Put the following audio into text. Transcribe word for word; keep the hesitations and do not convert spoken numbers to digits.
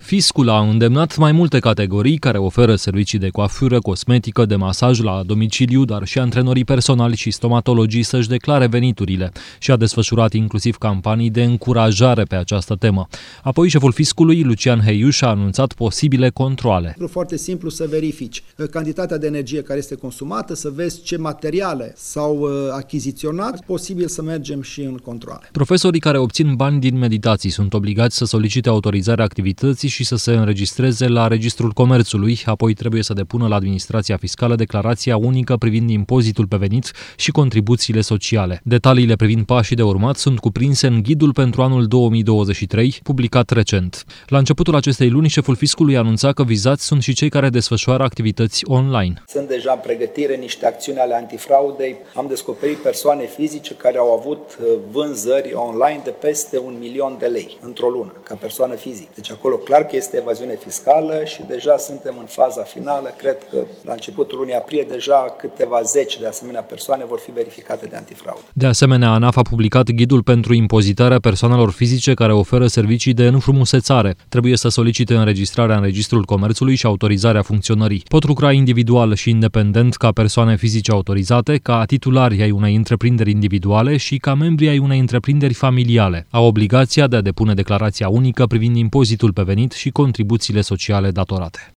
Fiscul a îndemnat mai multe categorii care oferă servicii de coafură, cosmetică, de masaj la domiciliu, dar și antrenorii personali și stomatologii să-și declare veniturile și a desfășurat inclusiv campanii de încurajare pe această temă. Apoi, șeful fiscului, Lucian Heiuș, a anunțat posibile controale. Foarte simplu să verifici cantitatea de energie care este consumată, să vezi ce materiale s-au achiziționat, posibil să mergem și în controale. Profesorii care obțin bani din meditații sunt obligați să solicite autorizarea activității și să se înregistreze la Registrul Comerțului, apoi trebuie să depună la administrația fiscală declarația unică privind impozitul pe venit și contribuțiile sociale. Detaliile privind pașii de urmat sunt cuprinse în ghidul pentru anul două mii douăzeci și trei, publicat recent. La începutul acestei luni, șeful fiscului anunța că vizați sunt și cei care desfășoară activități online. Sunt deja în pregătire niște acțiuni ale antifraudei. Am descoperit persoane fizice care au avut vânzări online de peste un milion de lei într-o lună, ca persoană fizică. Deci acolo clar că este evaziune fiscală și deja suntem în faza finală. Cred că la începutul lunii aprilie deja câteva zeci de asemenea persoane vor fi verificate de antifraudă. De asemenea, ANAF a publicat ghidul pentru impozitarea persoanelor fizice care oferă servicii de înfrumusețare. Trebuie să solicite înregistrarea în Registrul Comerțului și autorizarea funcționării. Pot lucra individual și independent ca persoane fizice autorizate, ca titulari ai unei întreprinderi individuale și ca membri ai unei întreprinderi familiale. Au obligația de a depune declarația unică privind impozitul pe venit și contribuțiile sociale datorate.